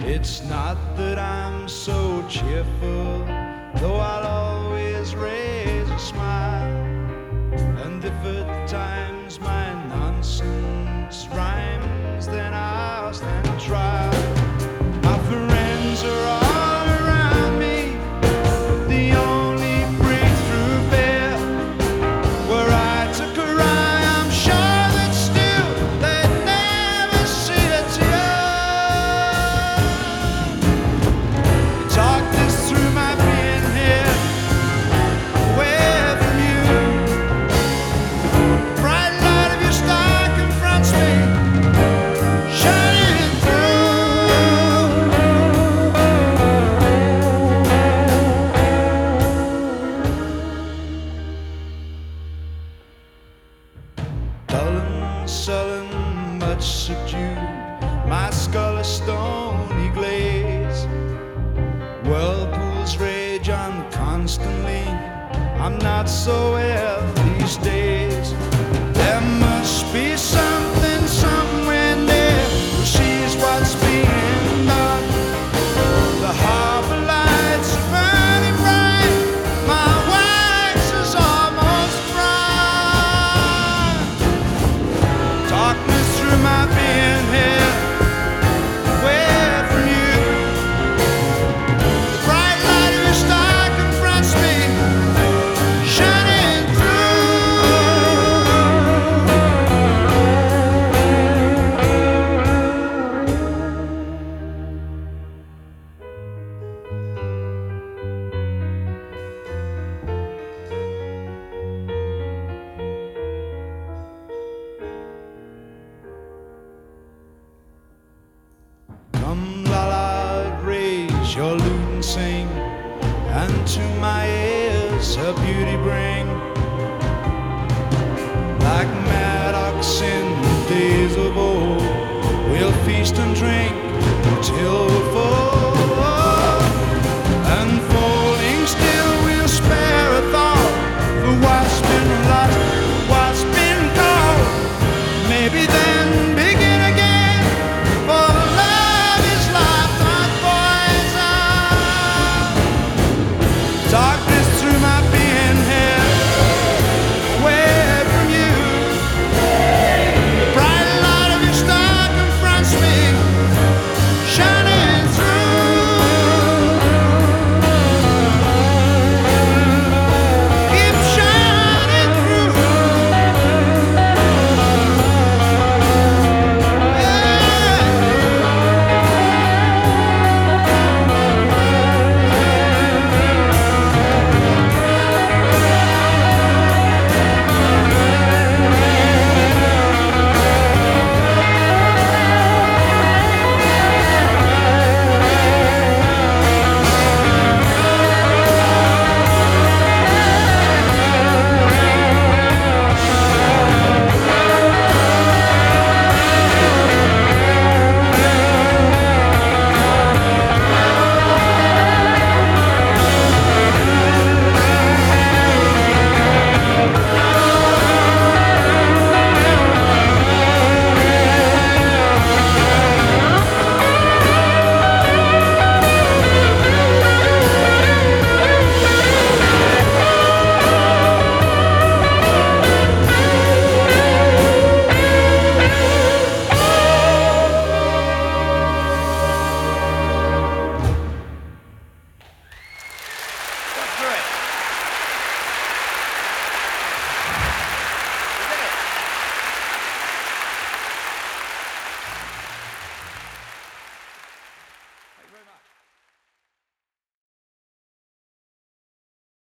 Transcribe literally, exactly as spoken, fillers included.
It's not that I'm so cheerful, though I'll always raise a smile. And if at times my nonsense rhymes, then I'll stand trial. My friends are all around me, but the only breakthrough there where I took a ride, I'm sure that still they'd never see a tear. You talk this through my being here, away from you. Bright light of your star confronts me, shining dull and sullen, much subdued. My skull a stony glaze. Whirlpools rage on constantly. I'm not so well these days. There must be something somewhere there who sees what's being done. The harbor lights are burning bright. My wax is almost dry. Talk me through my being here, away from you. The bright light of your star confronts me, shining come, la la, raise your lute and sing, and to my ears her beauty bring.